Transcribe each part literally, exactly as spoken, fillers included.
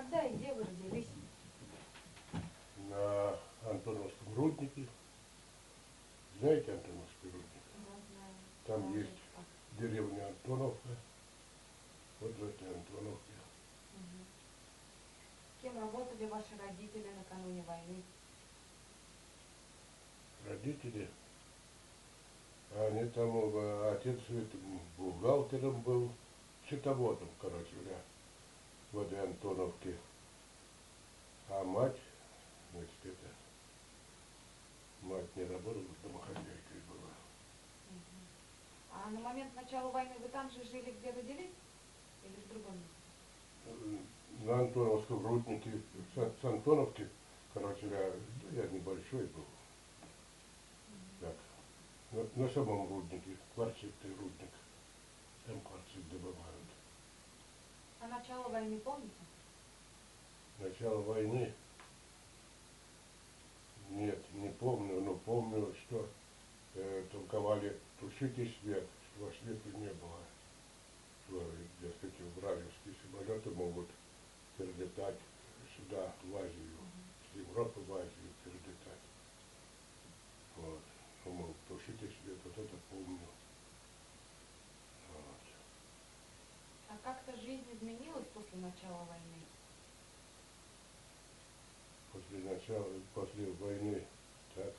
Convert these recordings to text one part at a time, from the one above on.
Когда и где вы родились? На Антоновском руднике. Знаете Антоновский рудник? Да, знаю. Там Да, есть Жечка. деревня Антоновка. Вот в этой Антоновке. Мгм. Кем работали ваши родители накануне войны? Родители, они там, э, отец этим бухгалтером был, счетоводом, короче говоря, в этой Антоновке. А мать, значит, это, мать не работала, домохозяйкой была. Мгм. А на момент начала войны вы там же жили, где родились? Или в другом месте? Э, На Антоновском руднике, с, с Антоновки, короче говоря, да, я небольшой был, Мгм. так, на, на самом руднике, кварцитный рудник, там кварцит добывают. А начало войны помните? Начало войны, нет, не помню, но помню, что э, толковали, тушите свет, что света не было, что, дескать, вражеские самолеты могут перелетать сюда, в Азию, Мгм. с Европы в Азию перелетать. Вот. Ну, мол, тушите свет, вот это помню. Вот. А как-то жизнь изменилась после начала войны? После начала, после войны, так,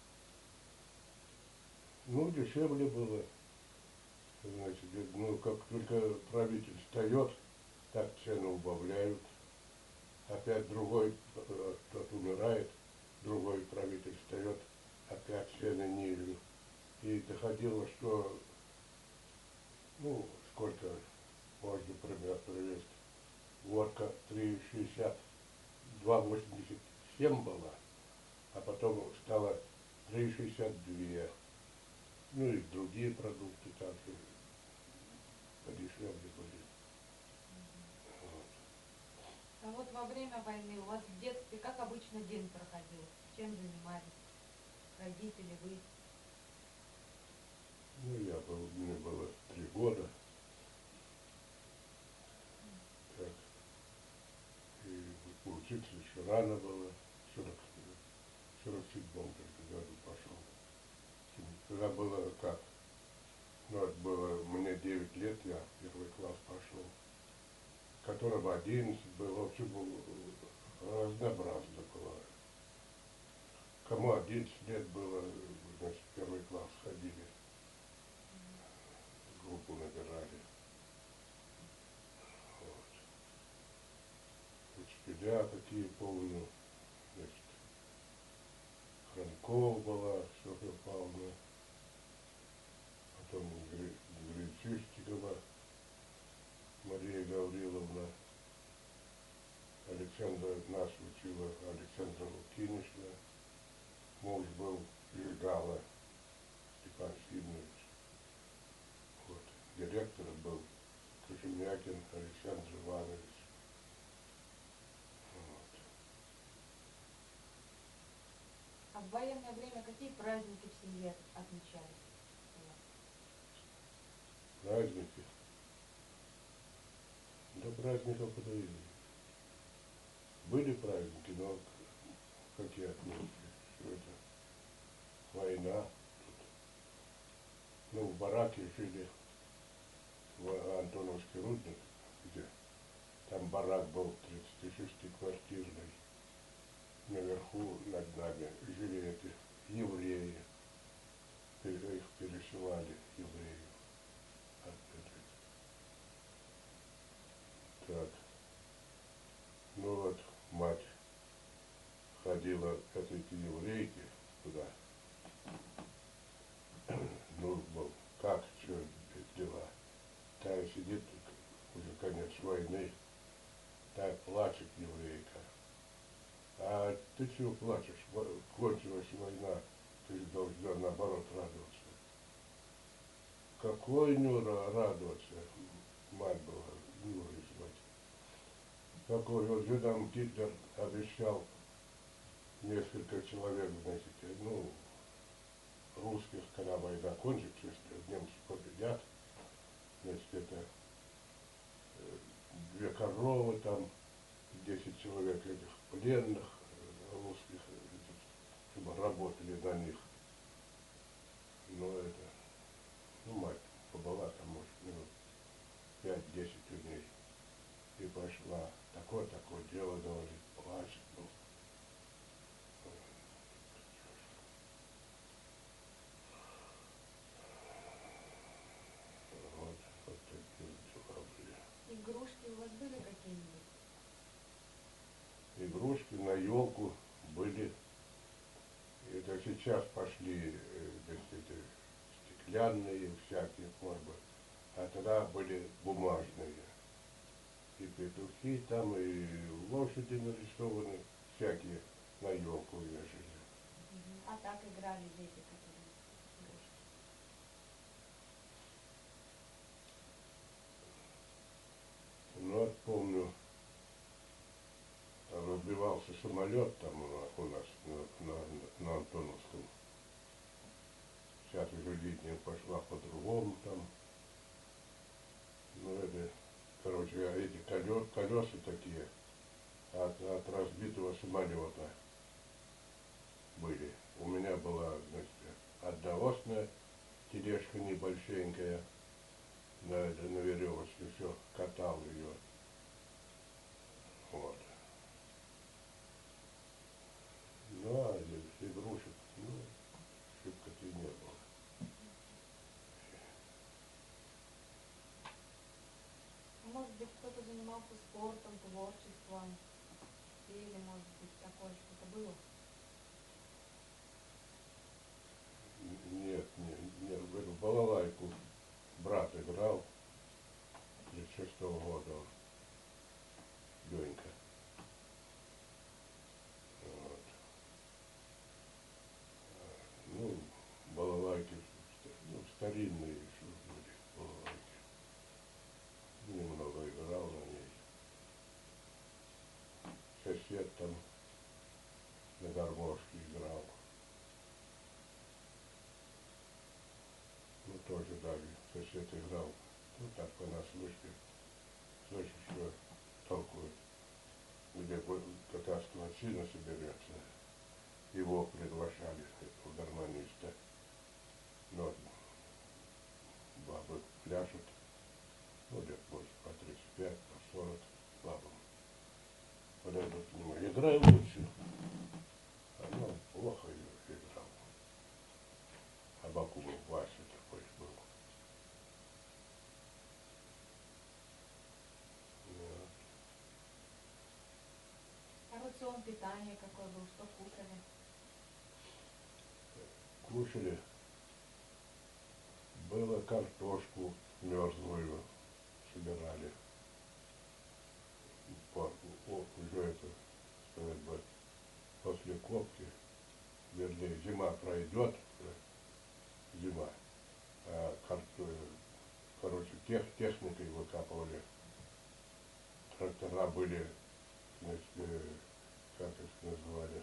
ну, дешевле было. Значит, ну, как только правитель встает, так цену убавляют. Опять другой, э, тот умирает, другой правитель встает, опять цены ниже. И доходило, что, ну, сколько можно пример привести. Водка три шестьдесят, два восемьдесят семь была, а потом стало три шестьдесят два. Ну и другие продукты также подешевле были. Вот. А вот во время войны у вас в детстве как обычно день проходил? Чем занимались родители, вы? Ну, я был, мне было три года, так, и учиться еще рано было, в сорок, сорок седьмом только году пошел. Тогда было как, ну, это было, мне девять лет, я в первый класс пошел, которого одиннадцать было, в общем, было, разнообразно было. Кому одиннадцать лет было, значит, в первый класс ходили, группу набирали. Вот. Учителя какие помню, значит, Хранкова была, Софья Павловна, потом Гри- Гречистикова Мария Гавриловна, Александра, нас учила Александра Лукинична, муж был Жигала Степан Сильнович, вот, директор был Кожемякин Александр Иванович. Вот. А в военное время какие праздники в семье отмечались у вас? Праздники. До праздников это и были праздники, но какие отметки, что это война. Тут. Ну, в бараке жили, в Антоновский рудник, где там барак был тридцатишестиквартирный. Наверху над нами жили эти евреи. Их пересылали, евреев. Так, ну вот мать ходила к этой еврейке туда. Ну, мол, как, что дела? Та сидит, уже конец войны, та плачет еврейка. А ты чего плачешь? Кончилась война, ты должна наоборот радоваться. Какой Нюра радоваться? Мать была, Нюра звать. Какой вот же нам Гитлер обещал несколько человек, значит, ну, русских, когда война кончится, если немцы победят, значит, это э, две коровы там, десять человек этих пленных э, русских, этих, чтобы работали на них. Но это, ну, мать побыла там, может, минут пять-десять у ней. И пошла. Такое-такое дело, говорит, плачет. Ну, вот, вот такие дела были. Игрушки у вас были какие-нибудь? Игрушки на елку были. Это сейчас пошли э, эти стеклянные всякие формы, а тогда были бумажные. И петухи там, и лошади нарисованы, всякие на елку вешали. Мгм. А так играли дети, которые игрушки. Ну, вот помню, разбивался самолет там у нас, у нас на, на, на Антоновском. Сейчас уже линия пошла по-другому там. Ну, это, короче, эти колеса, колеса такие от, от разбитого самолета были. У меня была, значит, одновозная тележка небольшенькая, на, это, на веревочке все, катал ее. Вот. Ну, а из игрушек, ну, шибко-то и не было. А может быть, кто-то занимался спортом, творчеством, или, может быть, такое что-то было? Нет, не, не, говорю, балалайку брат играл, тридцать шестого года он, Ленька. Вот. Ну, балалайки, ну, старинные еще были балалайки. Немного играл на ней. Сосед там на гармошке играл. Ну, тоже даже сосед играл. Ну, так понаслышке. Слышишь, что толкует, где татарского сына соберется. Его приглашали, этого гармониста. Но бабы пляшут, ну, лет больше, по тридцать пять, по сорок бабам. Подойдут к нему, играй лучше. А ну, плохо ее играл. А Бакумов Вася такой был. Вот. А рацион питания какой был, что кушали? Кушали. Было картошку мерзлую собирали. По, о, уже это, сказать бы, после копки, вернее, зима пройдет, э, зима, а карт, э, короче, тех, техникой выкапывали. Трактора были, значит, э, как их называли.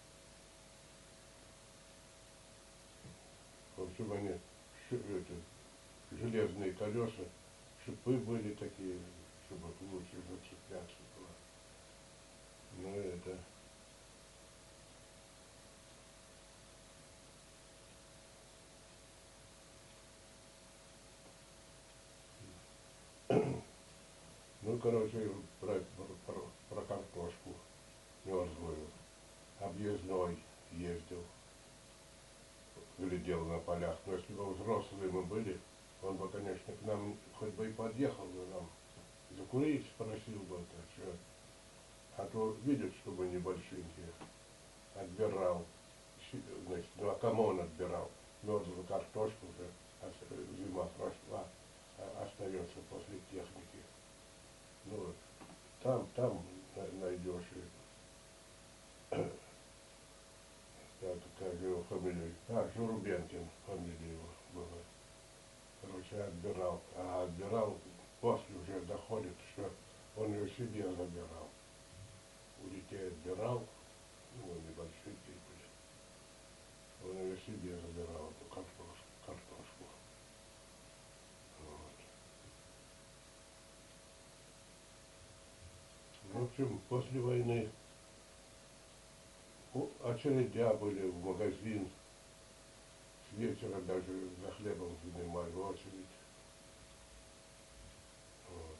В общем, они, ш- это, железные колеса, шипы были такие, чтобы лучше зацепляться было. Ну, это, ну, короче, про, про, про, про картошку мерзлую. Объездной ездил, глядел на полях. Но если бы взрослые мы были, он бы, конечно, к нам хоть бы и подъехал бы нам, закурить спросил бы, это что. А то видит, что мы небольшенькие. Отбирал, щи- значит, ну, а кому он отбирал? Мерзлую картошку уже, ос- зима прошла, а остается после техники. Ну вот, там, там на- найдешь и так, как его фамилия? А, Журбенкин фамилия его была. Короче, отбирал. А отбирал, после уже доходит, что он ее себе забирал. У детей отбирал, ну, небольшие дети были. Он ее себе забирал, эту картошку. картошку. Вот. Как общем, после войны о- очередя были в магазин. С вечера даже за хлебом занимали очередь. Вот.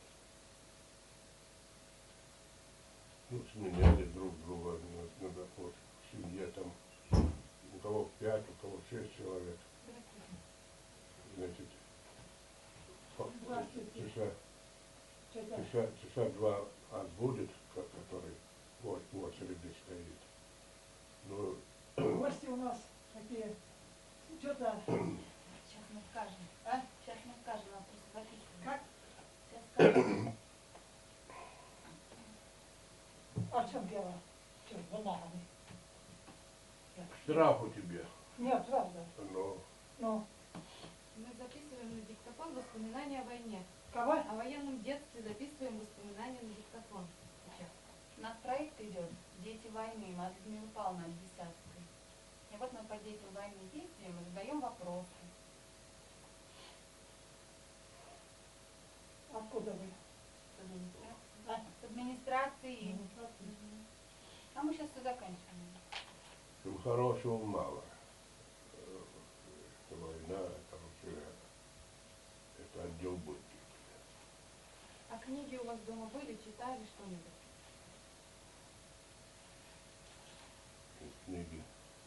Ну, сменяли друг друга на, на доход. В семье там у кого пять, у кого шесть человек. Значит, по- Здравствуйте. часа, Тетя. часа, часа два отбудет, ко- который в о- в очереди стоит. Ну, Гости у нас такие. Что-то. Сейчас мы скажем. А? Сейчас мы скажем, нам просто записываем. Как? Сейчас скажем. А в чем дело? Что, бумагами? штраф у тебя. Нет, правда. Но Ну, Мы записываем на диктофон воспоминания о войне. кого? О военном детстве записываем воспоминания на диктофон. Сейчас. У нас проект идет «Дети войны», мы от Людмилы Павловны Альбисятской. И вот мы по детям войны действуем и задаем вопросы. Откуда вы? С администрации. А? С администрации. Администрации. А мы сейчас все заканчиваем. чем хорошего мало. Э, Война, это вообще, это отдел быта. А книги у вас дома были? Читали что-нибудь? Книги.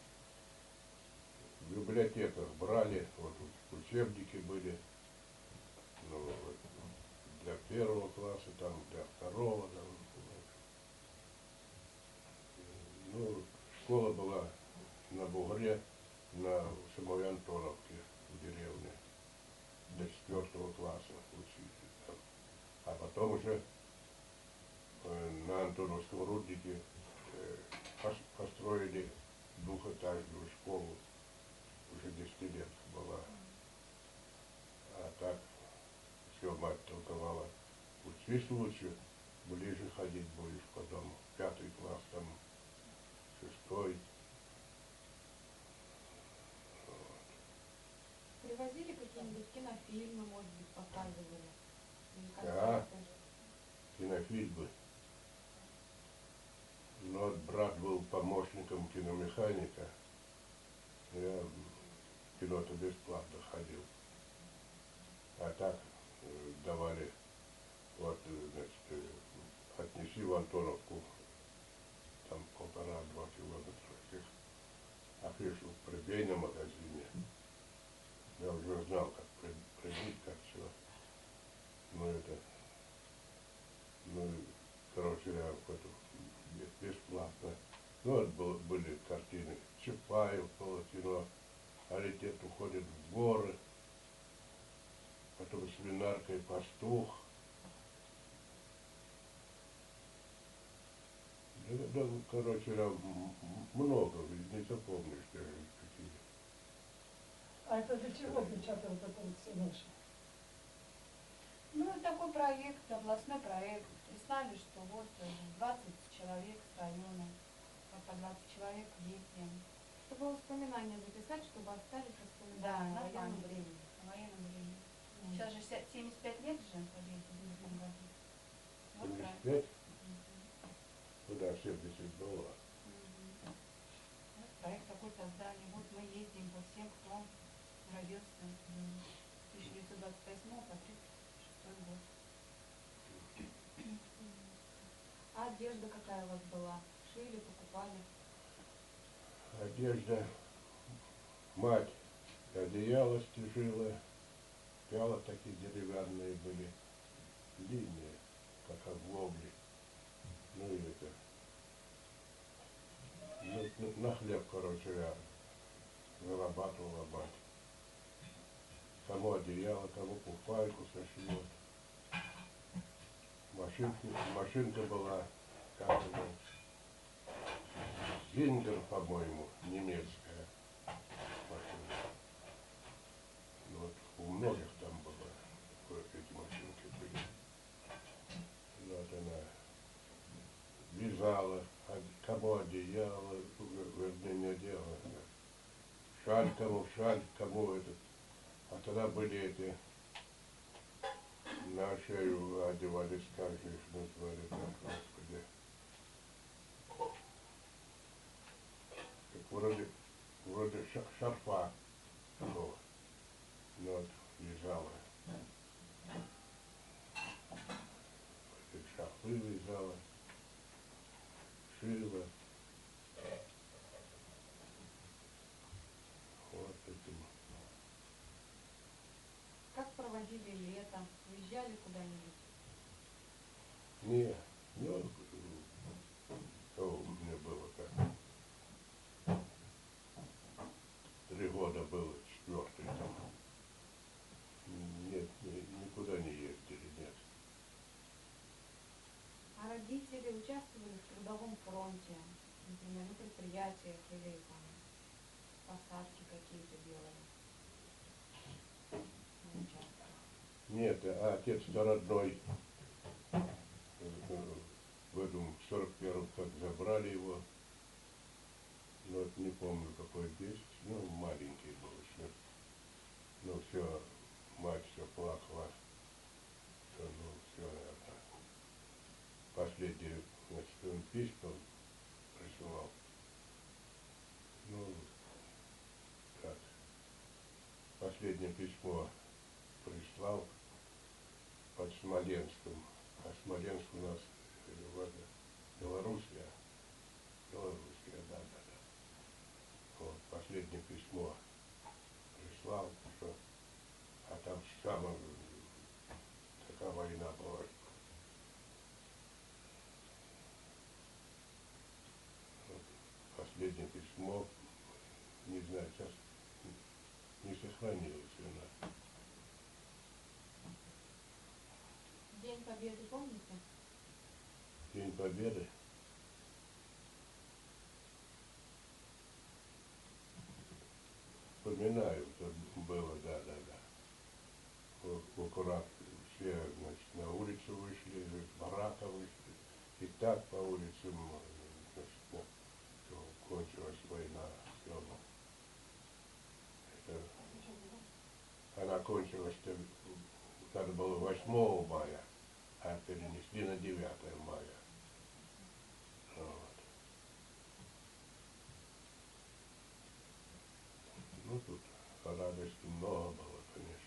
В библиотеках брали, вот у- учебники были, ну, вот, для первого класса, там, для второго, там, вот. Ну, школа была на Бугре, на самой Антоновке в деревне, до четвертого класса учили там. А потом уже э, на Антоновском руднике э, пос- построили двухэтажную школу, уже десятилетка была. А так, все мать толковала, учись лучше, ближе ходить будешь потом, пятый класс, там, шестой. Привозили какие-нибудь кинофильмы, может быть, показывали? Или Да. концерты? Кинофильмы. Но вот брат был помощником киномеханика. Я в кино-то бесплатно ходил. А так э, давали, вот, э, значит, э, отнеси в Антоновку, там полтора-два километра этих, афишу прибей на магазине. Я уже знал, как при- прибить, как все. Ну это, ну, и, короче, я в эту бе- бесплатно. Ну, вот был- были картины Чапаев, полотно, Аритет уходит в горы, потом с Винаркой пастух. Да, да, короче, я м- м- много, не запомнишь даже какие. А это для чего, девчата, вот это вот все наше? Ну, и такой проект, областной проект. Прислали, что вот э, двадцать человек с района, вот по двадцать человек дети. Чтобы воспоминания записать, чтобы остались Да, воспоминания о военном нормально. времени. В военном времени. Сейчас же ся- семьдесят пять лет же победе в этом году. Вот семьдесят проект. пять, Мгм. куда семьдесят было. Мгм. Вот проект такой создали. Вот мы ездим по всем, кто родился с тысяча девятьсот двадцать восьмого по тридцать шестой год. А одежда какая у вас была? Шили, покупали? Одежда, мать одеяло стяжила, пяла такие деревянные были, длинные, как оглобли. Ну и это, ну, ну, на хлеб, короче, я зарабатывала мать. Кому одеяло, кому купальку сошьет. Машинка, машинка была, как она, Зингер, по-моему, немецкая машина. Ну, вот у многих там было, вот эти машинки были. Ну, вот она вязала, а кому одеяло, вер- вернее, не одеяло, а шаль кому, шаль кому этот. А тогда были эти наши шею одевались, как же их назвали, так, господи. Как вроде, вроде ша- шарфа такого. Ну вот, вязала. И шарфы вязала, шила. Вот этим. Как проводили лето? Уезжали куда-нибудь? Не, ну, что у меня было как? Три года было, четвертый там. Нет, ни- никуда не ездили, нет. А родители участвовали в трудовом фронте? Например, на предприятиях или там посадки какие-то делали? На участках? Нет, а отец-то родной, э, э, в этом сорок первом как забрали его, ну вот не помню какой десять, ну маленький был еще. Ну все, мать все плакала, что ну все это. Последние, значит, он письма присылал. Ну, как, последнее письмо прислал под Смоленском, а Смоленск у нас э, в это, Белоруссия, Белоруссия, да, да, да. Вот, последнее письмо прислал, что, а там самая такая война была. Вот, последнее письмо, не знаю, сейчас не сохранилось она. День Победы помните? День Победы. Вспоминаю, это было, да, да, да. Вот, аккурат все, значит, на улицу вышли, из барака вышли, и так по улицам, значит, ну, всё, кончилась война, все. Это, она кончилась-то, надо было восьмого мая, а перенесли на девятое мая. Вот. Ну, тут радости много было, конечно.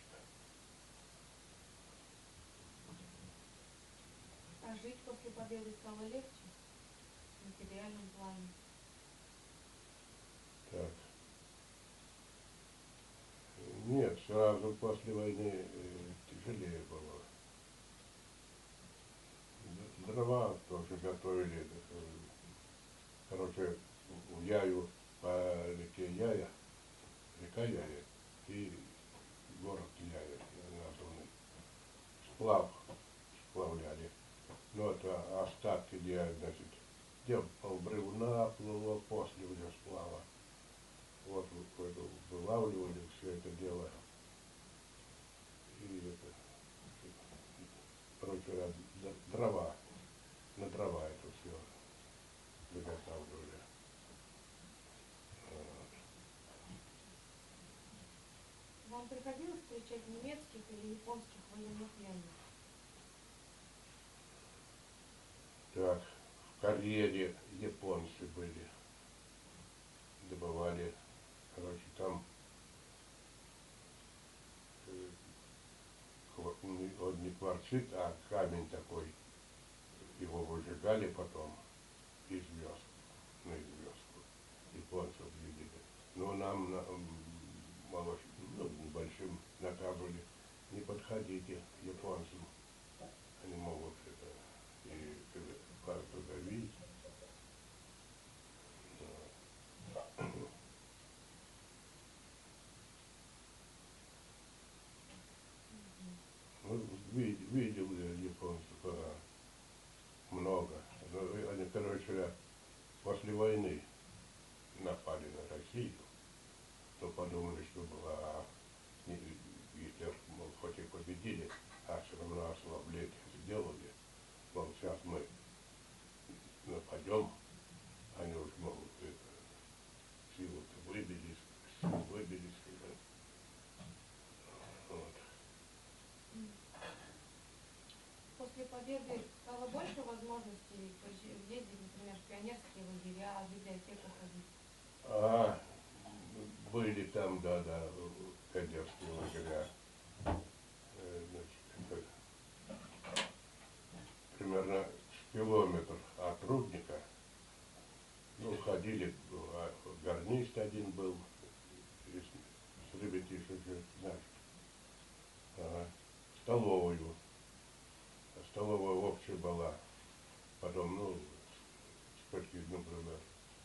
А жить после победы стало легче? В материальном плане? Так. Нет, сразу после войны э, тяжелее было. Д- Дрова тоже готовили. э, Короче, в Яю по реке Яя, река Яя и город Яя названный. Сплав сплавляли. Ну, это остатки, где, значит, где полбревна плыло после уже сплава. Вот вы- это вылавливали все это дело. И это, короче, говоря, д- дрова, на дрова это все заготавливали. Вот. Вам приходилось встречать немецких или японских военнопленных? Так, в карьере японцы были, добывали, короче, там э, ква- не- он не кварцит, а камень такой, его выжигали потом и звезд, на звездку. Японцев видели. Но нам, на- м, малыш, ну, небольшим наказывали, не подходите к японцам. Они могут это и э, вас задавить. Ну, ви- видел я японцев, ага, много. Ну, и они, короче, говоря, после войны напали на Россию, то подумали, что была, не- Гитлер, мол, хоть и победили, а все равно ослабление сделали. Мол, сейчас мы нападем, они уж могут это, силу-то выбились, силу выбились уже. Вот. после Победы стало больше возможностей поезж- ездить, например, в пионерские лагеря, в библиотеку ходить? А, были там, да-да, пионерские лагеря. Э, Значит, это примерно с километр от Рудника. Ну, ходили, а, гарнист один был, из, с ребятишек, знаешь, ага, столовую. А столовая общая была. Потом, ну, сколько, например,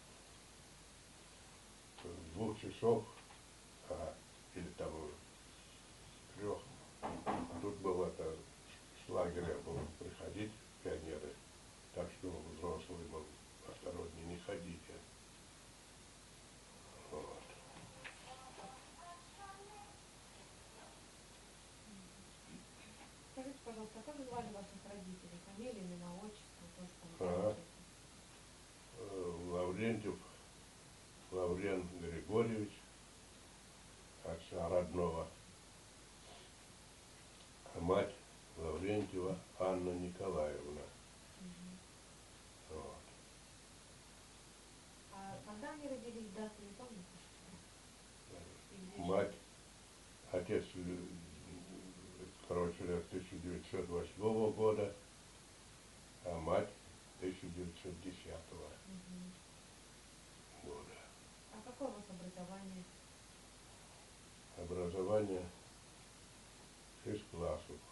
с двух часов, ага, или там с трех. Тут было это, с лагеря было приходить пионеры, так что взрослые мол, осторожнее не ходите. Вот. Скажите, пожалуйста, а как звали ваших родителей? Фамилия, имена, отчество, тоже там Ага. знаете? Э, Лаврентьев Лаврен Григорьевич, отца родного, а мать Лаврентьева Анна Николаевна. Мгм. Вот. А когда они родились, дату не помните? Или еще? Мать, отец, э, короче, лет тысяча девятьсот восьмого года, а мать тысяча девятьсот десятого Мгм. года. А какое у вас образование? Образование шесть классов.